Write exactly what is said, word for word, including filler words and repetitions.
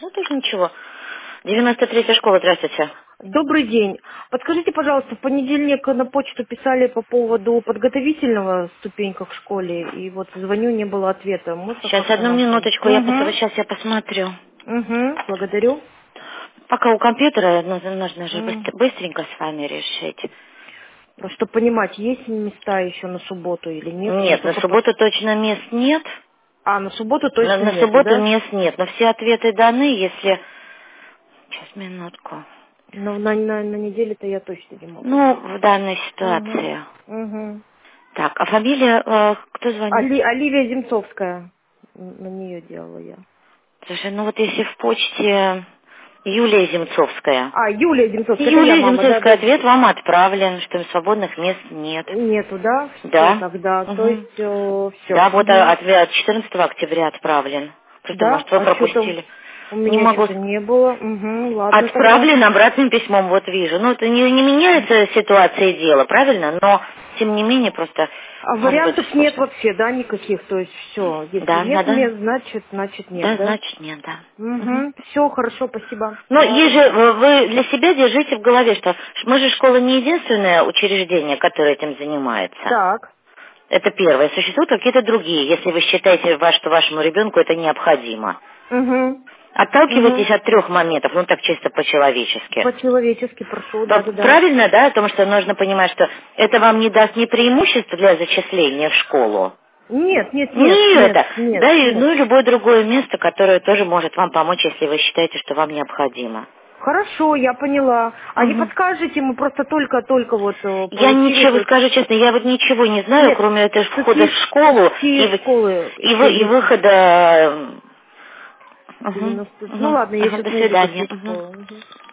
Ну, тоже ничего. девяносто третья школа, здравствуйте. Добрый день. Подскажите, пожалуйста, в понедельник на почту писали по поводу подготовительного ступенька в школе, и вот звоню, не было ответа. Можно Сейчас, как-то одну нам помочь? минуточку, я посмотрю, Угу. сейчас я посмотрю. Угу. Благодарю. Пока у компьютера нужно, нужно же М. быстро- быстренько с вами решить. Просто чтобы понимать, есть места еще на субботу или нет, у меня Нет, на только... под- субботу точно мест нет. А, на субботу На, точно на нету, субботу да? мест нет, но все ответы даны, если... Сейчас, минутку. Но на, на, на неделе-то я точно не могу. Ну, в данной Угу. ситуации. Угу. Так, а фамилия, э, кто звонит? Али, Оливия Земцовская. Н- На нее делала я. Слушай, ну вот если в почте Юлия Земцовская. А, Юлия Земцовская, это я, Юлия мама, да, Земцовская, да. ответ вам отправлен, что свободных мест нет. Нету, да? Все Да. тогда. То Угу. есть все. Да, вот а, ответ четырнадцатого октября отправлен. Просто, Да? может, вы А что-то пропустили. у Не меня могу. что-то не было. Угу, ладно тогда. Отправлен обратным письмом, вот вижу. Ну, это не, не меняется ситуация дела, правильно? Но, тем не менее, просто, А может быть, вариантов нет сложно. вообще, да, никаких. То есть все. Если Да, нет надо. мест, значит, значит нет, Да, да? значит, нет, да. Мгм. Угу. Все, хорошо, спасибо. Но есть же, вы вы для себя держите в голове, что мы же школа не единственное учреждение, которое этим занимается. Так. Это первое. Существуют какие-то другие, если вы считаете, ваш- что вашему ребенку это необходимо. Угу. Угу. Отталкивайтесь от трех моментов, ну так чисто по-человечески. По-человечески прошу, По- да-да-да. Правильно, да, о том, что нужно понимать, что это вам не даст ни преимущества для зачисления в школу, Нет, нет, нет, ни нет, это, нет, да, и, нет. ну и любое другое место, которое тоже может вам помочь, если вы считаете, что вам необходимо. Хорошо, я поняла. А не Мгм. подскажете, мы просто только-только вот э, Я получили, то ничего, есть... скажу честно, я вот ничего не знаю, Нет, кроме этой входа в какие, школу и, какие вы- школы и, вы- еще и есть? выхода. Мгм, девяносто. Ну мгм. ладно, я Ага, сейчас до найду, свидания. какие Мгм. школы. Мгм.